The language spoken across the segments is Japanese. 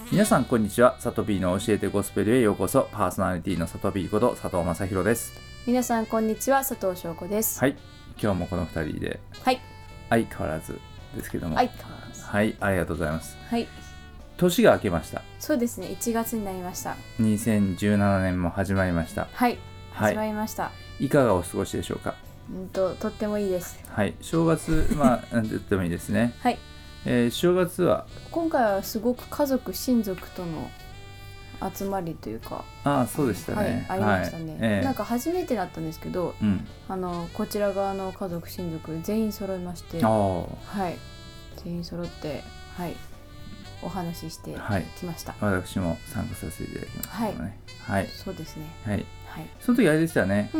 皆さんこんにちは。サトビーの教えてゴスペルへようこそ。パーソナリティのサトビーこと佐藤正宏です。 皆さんこんにちは、佐藤翔子です。 はい、今日もこの2人で、 はい、 相変わらずですけども、 相変わらず、 はい、ありがとうございます。 はい、 年が明けました。 そうですね、1月になりました。 2017年も始まりました。 はい、始まりました。 いかがお過ごしでしょうか。 とってもいいです。 はい、正月なんて言ってもいいですね。 はい、 正月は今回はすごく家族親族との集まりというか、 そうでしたね。 はい、ありましたね。なんか初めてだったんですけど、こちら側の家族親族全員揃いまして、はい、全員揃って、はい、お話ししてきました。 私も参加させていただきましたね。はい、 そうですね。 はい、その時あれでしたね。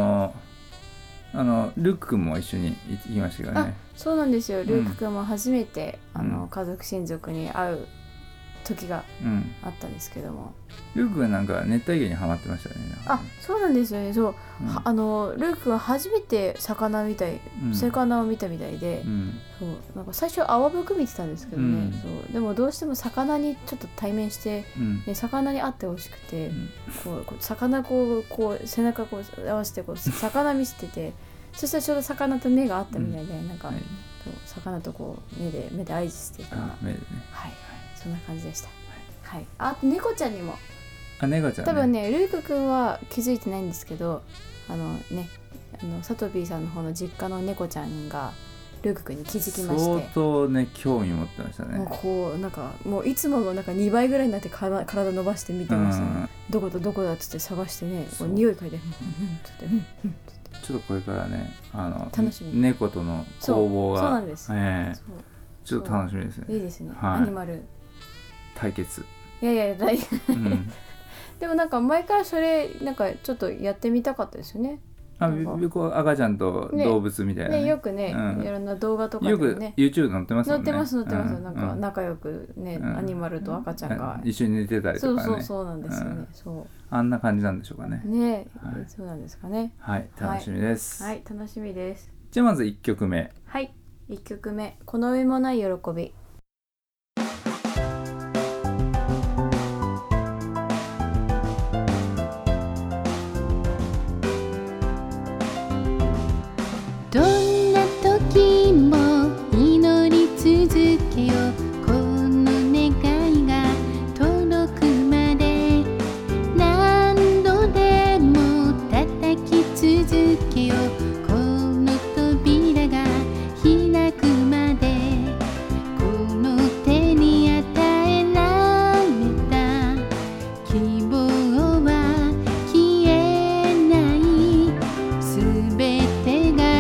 ルック君も一緒に行きましたからね。 そうなんですよ。ルック君も初めて、家族親族に会う時があったんですけども、 ルークはなんか熱帯魚にハマってましたね。 そうなんですよね。そう、ルークは初めて魚を見たみたいで、そうなんか最初泡吹見てたんですけどね、そうでもどうしても魚にちょっと対面して、魚に会ってほしくて、こう魚こう背中こう合わせてこう魚見せててそしたらちょうど魚と目が合ったみたいで、なんか、魚とこう目で合図してた目でね。 はいそんな感じでした。はい。あと猫ちゃんにも。 猫ちゃんね。 多分ね、ルーク君は気づいてないんですけど、サトビーさんの方の実家の猫ちゃんがルーク君に気づきまして。 相当ね興味持ってましたね。 こうなんかもういつものなんか2倍ぐらいになって体伸ばして見てましたね。どこだっつって探してね、匂い嗅いで、 ちょっとこれからね、 楽しみ。 猫との攻防が。 そうなんです。 ちょっと楽しみですね。 いいですね。アニマル。 対決。 いやでもなんか前からそれなんかちょっとやってみたかったですよね。 赤ちゃんと動物みたいなね。 よくね、いろんな動画とかでもね。よく YouTube 載ってますもんね。 載ってます。なんか仲良くね、アニマルと赤ちゃんが一緒に寝てたりとかね。 そうなんですよね。そう。 あんな感じなんでしょうかね。 ね、そうなんですかね。 はい、楽しみです。 はい、楽しみです。 じゃあまず1曲目。 はい、1曲目、この上もない喜び。 どんな時も祈り続けよう、この願いが届くまで何度でも叩き続けよう、この扉が開くまで、この手に与えられた希望は消えない、すべてが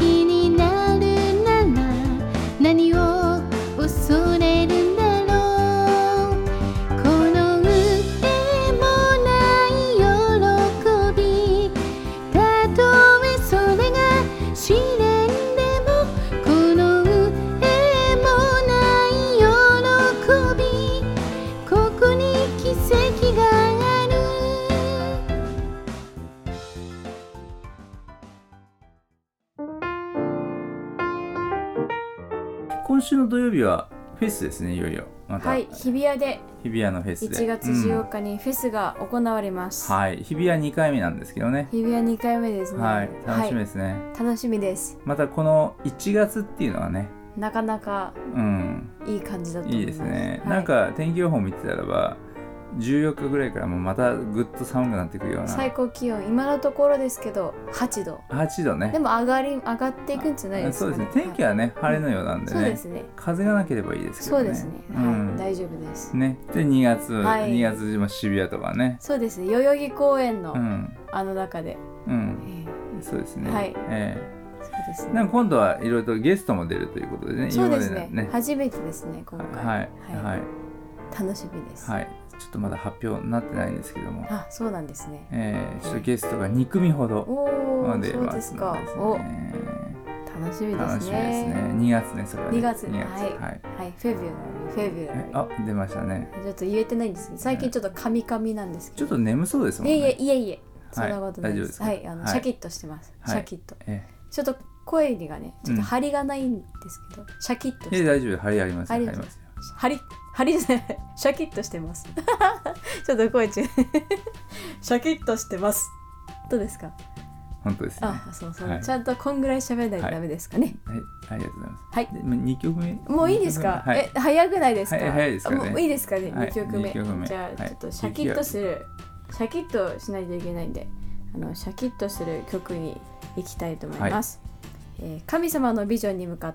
何を恐れるんだろう、この上もない喜び、たとえそれが試練でも、この上もない喜び、ここに奇跡がある。 今週の土曜日はフェスですね。いよいよまた、 日比谷のフェスで 1月14日にフェスが行われます。 日比谷2回目なんですけどね。 日比谷2回目ですね。 楽しみですね。 楽しみです。 またこの1月っていうのはね、 なかなかいい感じだと思います。 いいですね。なんか天気予報見てたらば14日ぐらいからもうまたぐっと寒くなってくるような。 最高気温今のところですけど8度ね。 でも上がっていくんじゃないですかね。 そうですね。天気はね、晴れのようなんでね。 そうですね。 風がなければいいですけどね。 そうですね。大丈夫ですね。で2月も渋谷とかね。 そうですね。代々木公園の中で。 そうですね。 そうですね。 なんか今度はいろいろとゲストも出るということでね。 そうですね。初めてですね、今回。楽しみです。 ちょっとまだ発表になってないんですけども。 そうなんですね。 ちょっとゲストが2組ほど出ますのでですね。 楽しみですね。 2月ね、それはね。 2月。はい。フェビュラリー。 出ましたね。 ちょっと言えてないんですけど、最近ちょっとカミカミなんですけど。 ちょっと眠そうですもんね。 いえ。そんなことないです。シャキッとしてます。シャキッと。ちょっと声にがね、ちょっと張りがないんですけど、シャキッとして。 大丈夫、張りあります。 ハリじゃないシャキッとしてますちょっと声違うシャキッとしてます。どうですか？ 本当ですね。 そう、 はい、 ちゃんとこんぐらい喋らないとダメですかね。 はい、ありがとうございます。 はい。 2曲目もういいですか？ はい、 早くないですか？ 早いですかね。 もういいですかね、 はい、 2曲目。 2曲目じゃあちょっとシャキッとする、シャキッとしないといけないんで、シャキッとする曲に行きたいと思います。神様のビジョンに向かって。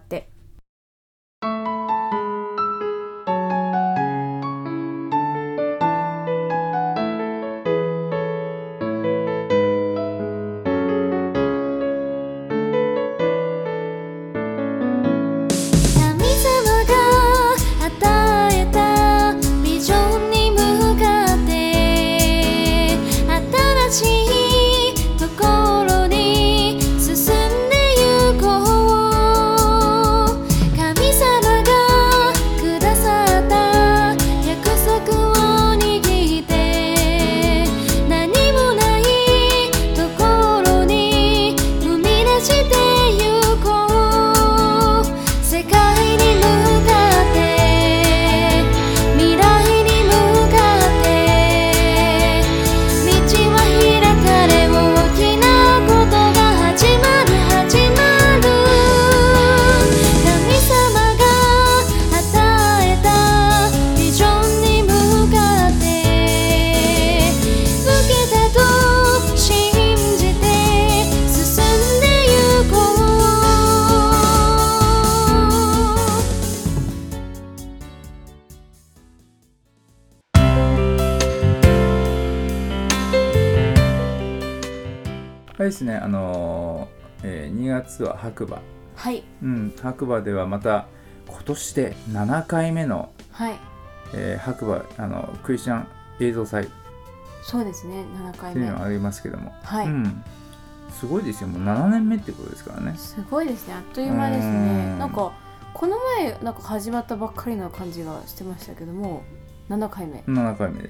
ですね、2月は白馬、 はい、 白馬ではまた今年で7回目の、 はい白馬クリスチャン映像祭、 そうですね、7回目っていうのがありますけども、 はい、 すごいですよ、もう7年目ってことですからね。 すごいですね、あっという間ですね。なんかこの前なんか始まったばっかりな感じがしてましたけども、7回目です。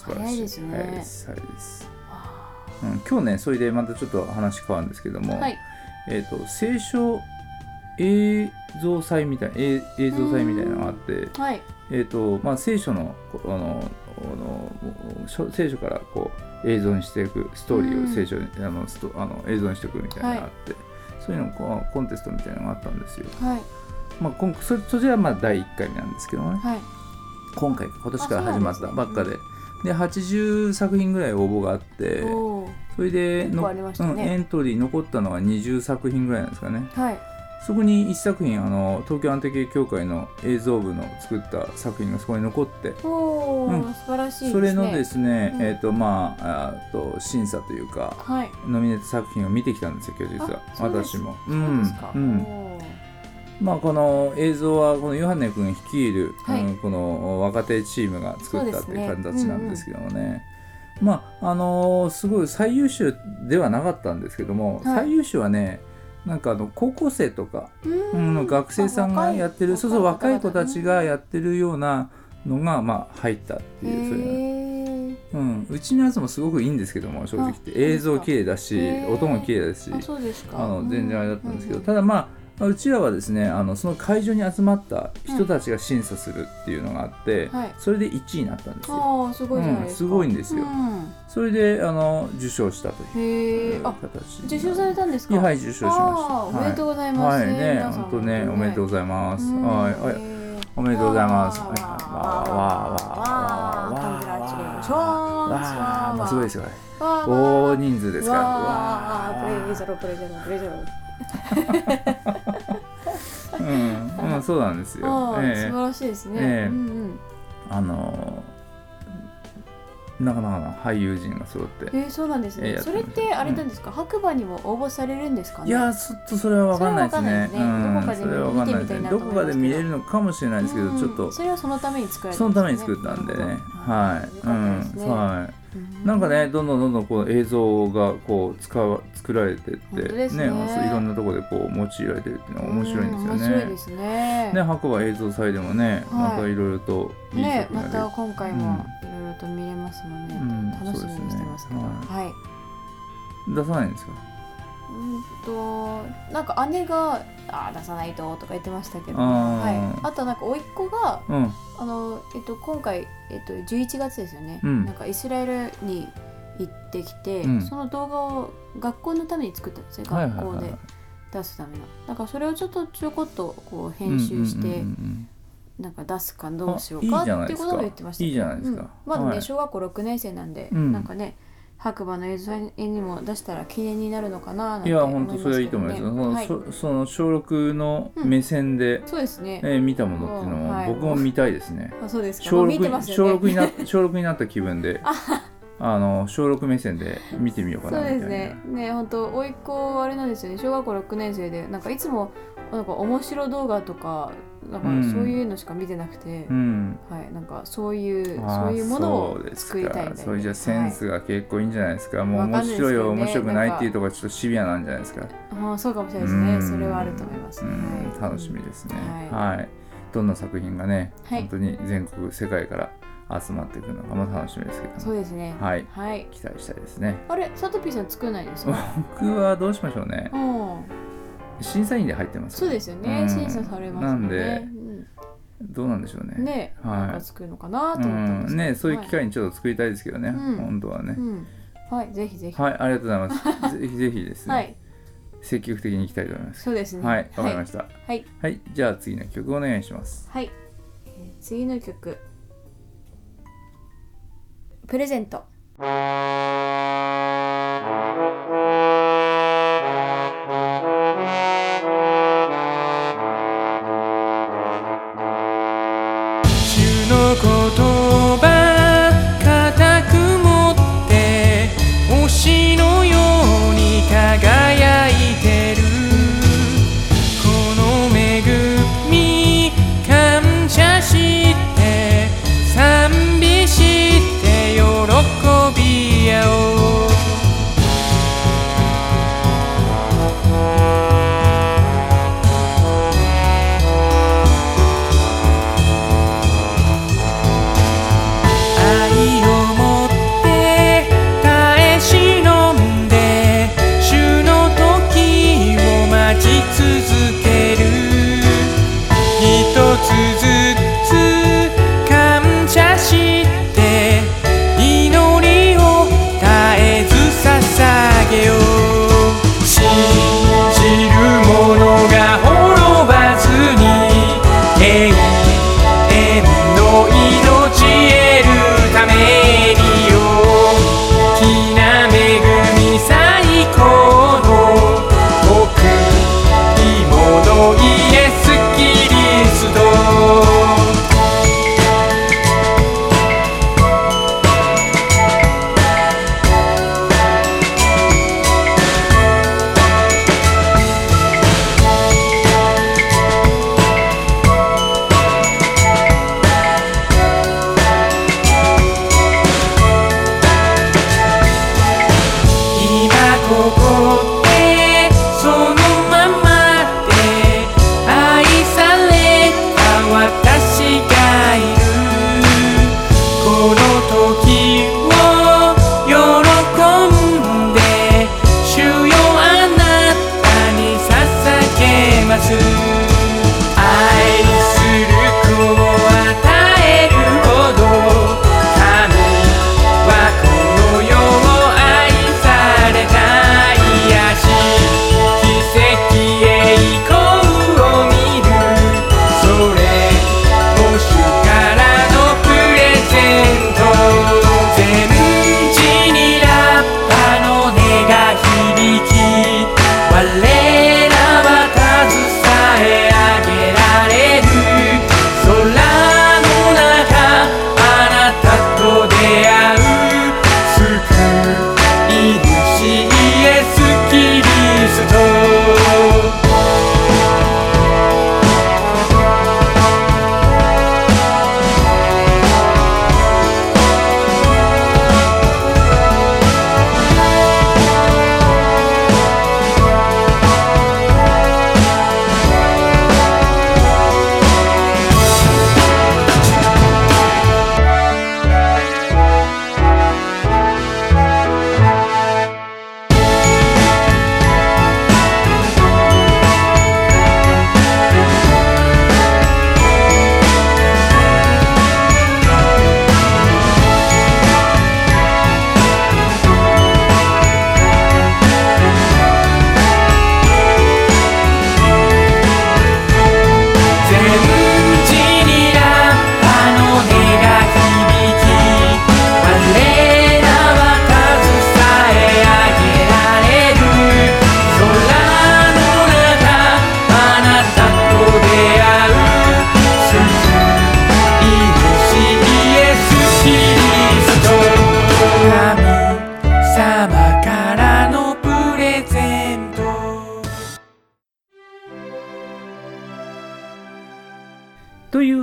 早いですね。 早いです。今日ね、それでまたちょっと話変わるんですけども、 はい、 聖書映像祭みたいな映像祭みたいなのがあって、 はい、 聖書の聖書からこう映像にしていくストーリーを聖書に映像にしていくみたいなのがあって、そういうのコンテストみたいなのがあったんですよ。 はい、 そちらはまあ第1回目なんですけどね、 はい、 今年から始まったばっかで。で80作品ぐらい応募があって、それでエントリー残ったのが20作品ぐらいなんですかね、はい、そこに1作品東京アンテ系協会の映像部の作った作品がそこに残って、 素晴らしいですね。 それのですね、審査というか、はい、ノミネート作品を見てきたんですよ今日実は。私も。この映像はこのヨハネ君率いる、この若手チームが作ったっていう形なんですけどもね、すごい最優秀ではなかったんですけども、最優秀はね、なんか高校生とかの学生さんがやってる、若い子たちがやってるようなのが入ったっていう、うちのやつもすごくいいんですけども、正直言って映像綺麗だし音も綺麗だし、全然あれだったんですけど、ただうちらはですね、その会場に集まった人たちが審査するっていうのがあって、それで1位になったんですよ。 すごいじゃないですか。 すごいんですよ。それで受賞したという形。 受賞されたんですか？ はい、受賞しました。 おめでとうございます。 本当ね、おめでとうございます。おめでとうございます。すごいですよ。大人数ですから。そうなんですよ。 素晴らしいですね。 なかなかな俳優陣が揃って。 そうなんですね。それってあれなんですか？白馬にも応募されるんですかね？ いや、ちょっとそれは分かんないですね。どこかで見れるのかもしれないですけど、ちょっとそれはそのために作られた。 そのために作ったんでね。はい。なんかね、どんどんこう映像がこう作られてってね、いろんなところでこう用いられてるっていうのは面白いんですよね。 面白いですね。 白馬映像祭でもね、またいろいろといい作品がまた今回もいろいろと見れますので、楽しみにしてますから。はい。 出さないんですか？ なんか姉が出さないととか言ってましたけど、はい、あとなんか甥っ子が、今回、11月ですよね、なんかイスラエルに行ってきて、その動画を学校のために作ったんですね、学校で出すための。だからそれをちょこっとこう編集して、なんか出すかどうしようかっていうことを言ってました。 いいじゃないですか。 まだね、小学校6年生なんで、なんかね白馬の映像にも出したら記念になるのかななんて思いますけどね。いや本当それはいいと思いますよ。 その小6の目線で、 そうですね、 見たものっていうのは僕も見たいですね。 そうですか。 小6になった気分で小6目線で見てみようかなみたいな。そうですね。 ね、本当甥っ子あれなんですよね。小学校6年生でなんかいつもなんか面白動画とかなんかそういうのしか見てなくて、はい、なんかそういうものを作りたいみたいな。 そういうじゃセンスが結構いいんじゃないですか。もう面白いよ、面白くないっていうところがちょっとシビアなんじゃないですか。 そうかもしれないですね。それはあると思います。 楽しみですね。はい。どんな作品がね、本当に全国世界から集まってくるのかも楽しみですけど、 そうですね。 はい。期待したいですね。 あれ、サトピーさん作らないですか？ 僕はどうしましょうね。審査員で入ってます。 そうですよね。審査されますよね。 なんでどうなんでしょうね。 ね、なんか作るのかなと思ってます。 ね、そういう機会にちょっと作りたいですけどね。本当はね。 はい、ぜひぜひ。 はい、ありがとうございます。ぜひぜひですね。積極的にいきたいと思います。 そうですね。 はい、わかりました。 はい。 はい、じゃあ次の曲お願いします。 はい。次の曲。プレゼント。 言葉固く持って星のように輝いてるこの恵み感謝して賛美して喜び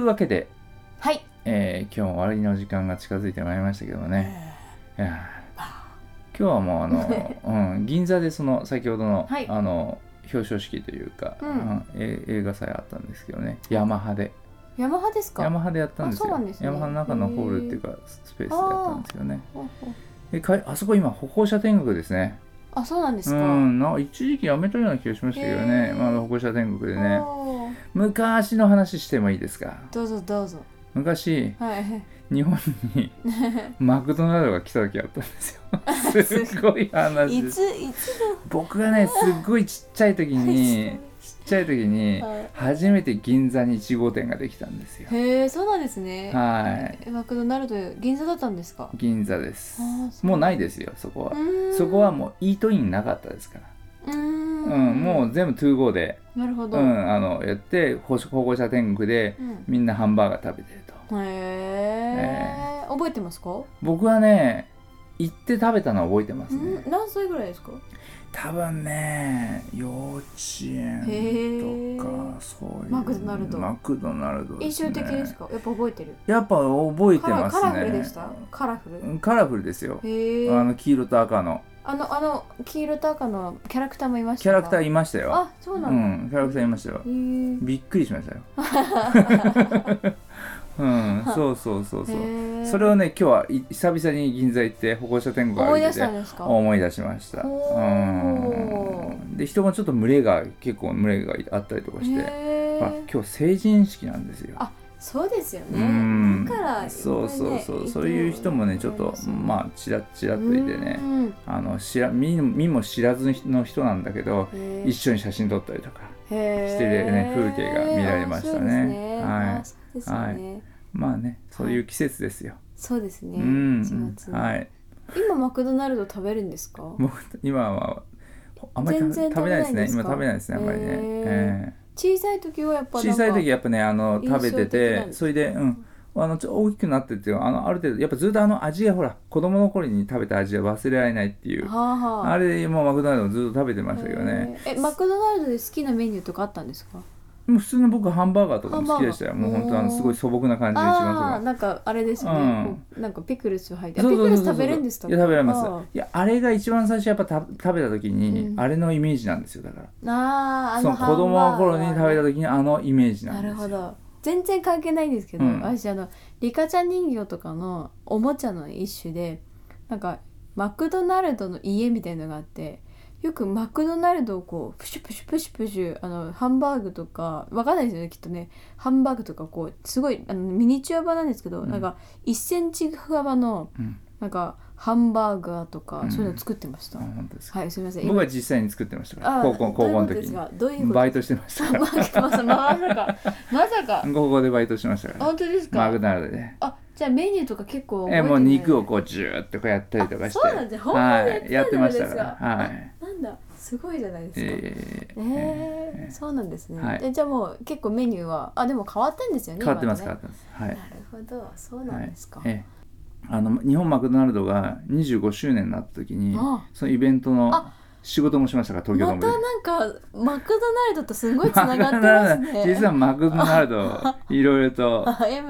わけで、 はい、 今日も終わりの時間が近づいてまいりましたけどもね、いや今日はもう銀座でその先ほどの、 はい、 表彰式というか、映画祭あったんですけどね、ヤマハで。 ヤマハですか？ ヤマハでやったんですよ。 そうなんですね。 ヤマハの中のホールっていうかスペースでやったんですよね。あそこ今歩行者天国ですね。 あ、そうなんですか。 一時期やめたような気がしましたけどね、歩行者天国でね。昔の話してもいいですか？ どうぞどうぞ。 昔、日本にマクドナルドが来た時あったんですよ。すごい話です。僕がね、すっごいちっちゃい時に初めて銀座に1号店ができたんですよ。 へえ、そうなんですね。 はい。 マクドナルド銀座だったんですか？ 銀座です。もうないですよ、そこは。そこはもうイートインなかったですから。もう全部 2GO で、 なるほど。 やって歩行者天国でみんなハンバーガー食べてると。 へえ。覚えてますか？ 僕はね、行って食べたのは覚えてますね。 何歳ぐらいですか？ 多分ね、幼稚園とかそういう。 マクドナルド。 マクドナルドですね。 印象的ですか？やっぱ覚えてる？ やっぱ覚えてますね。 カラフルでした？カラフル？ カラフルですよ。黄色と赤の。 黄色と赤のキャラクターもいましたか？ キャラクターいましたよ。 あ、そうなんだ。 キャラクターいましたよ。びっくりしましたよ。そう。それをね、今日は久々に銀座行って歩行者天国歩いてて思い出しました。で、人もちょっと結構群れがあったりとかして、今日成人式なんですよ。 あ、そうですよね。だからそういう人もね、ちょっとチラッチラッといてね、見も知らずの人なんだけど、一緒に写真撮ったりとかしてね、風景が見られましたね。はい。まあね、そういう季節ですよ。 そうですね。 はい。 今マクドナルド食べるんですか？ 今はあんまり食べないですね。今食べないですね、あんまりね。 小さい時はやっぱ小さい時やっぱね、食べてて、それで大きくなってってある程度やっぱずっと味がほら子供の頃に食べた味は忘れられないっていう、あれでもうマクドナルドずっと食べてましたけどね。 マクドナルドで好きなメニューとかあったんですか？ もう普通の僕ハンバーガーとかも好きでしたよ。もう本当すごい素朴な感じで一番なんかあれですよね。なんかピクルス入ってピクルス食べるんですか？ いや食べられます。いやあれが一番最初やっぱ食べた時にあれのイメージなんですよ。だからその子供の頃に食べた時にイメージなんですよ。 なるほど。全然関係ないんですけど、私リカちゃん人形とかのおもちゃの一種でなんかマクドナルドの家みたいなのがあって、よくマクドナルドをこうプシュプシュプシュプシュハンバーグとかわかんないですよね、きっとね。ハンバーグとかこうすごいミニチュア版なんですけど、なんか1センチ幅のなんかハンバーガーとかそういうの作ってました。 本当ですか？ はい、すみません。 僕は実際に作ってましたから。高校の時にバイトしてましたから。 まさか高校でバイトしてましたから。 本当ですか？ マクドナルドで。 じゃあメニューとか結構覚えてない。 もう肉をこうジューッとこうやったりとかして、 そうなんですよ。 やってましたから。はい。 なんだ、すごいじゃないですか。そうなんですね。じゃあもう結構メニューはでも変わってんですよね。 変わってます。はい。 なるほど、そうなんですか。 日本マクドナルドが25周年になった時にそのイベントの仕事もしましたから、東京ドームで。 またなんかマクドナルドとすごいつながってますね。 実はマクドナルドいろいろと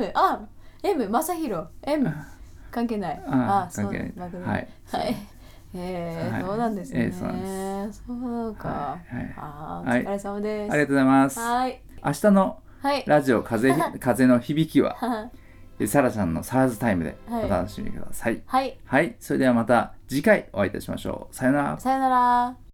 M 正弘 M 関係ない。 関係ない。はい。 そうなんですね。そうか。お疲れ様です。 ありがとうございます。明日のラジオ風の響きはサラちゃんのサラーズタイムでお楽しみください。はい。それではまた次回お会いいたしましょう。さよなら。 さよなら。